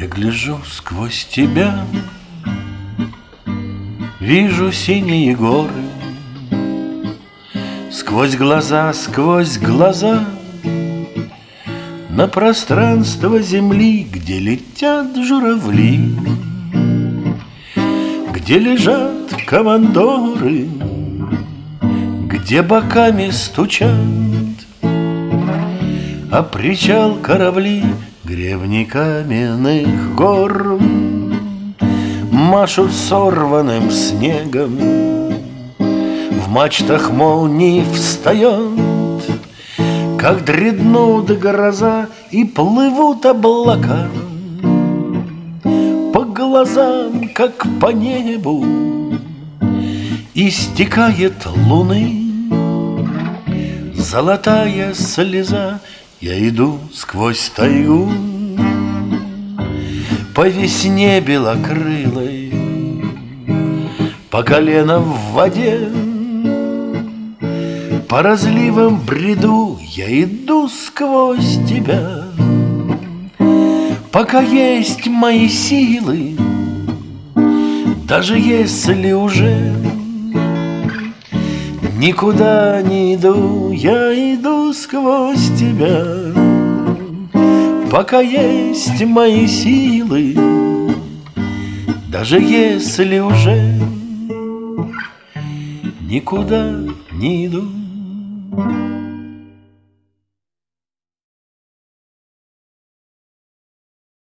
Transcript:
Я гляжу сквозь тебя, вижу синие горы. Сквозь глаза на пространство земли, где летят журавли, где лежат командоры, где боками стучат, а причал корабли гребни каменных гор машут сорванным снегом. В мачтах молнии встает, как дредноут гроза, и плывут облака по глазам, как по небу, истекает луны золотая слеза. Я иду сквозь тайгу по весне белокрылой, по колено в воде, по разливам бреду. Я иду сквозь тебя, пока есть мои силы, даже если уже никуда не иду. Я иду сквозь тебя, пока есть мои силы, даже если уже никуда не иду.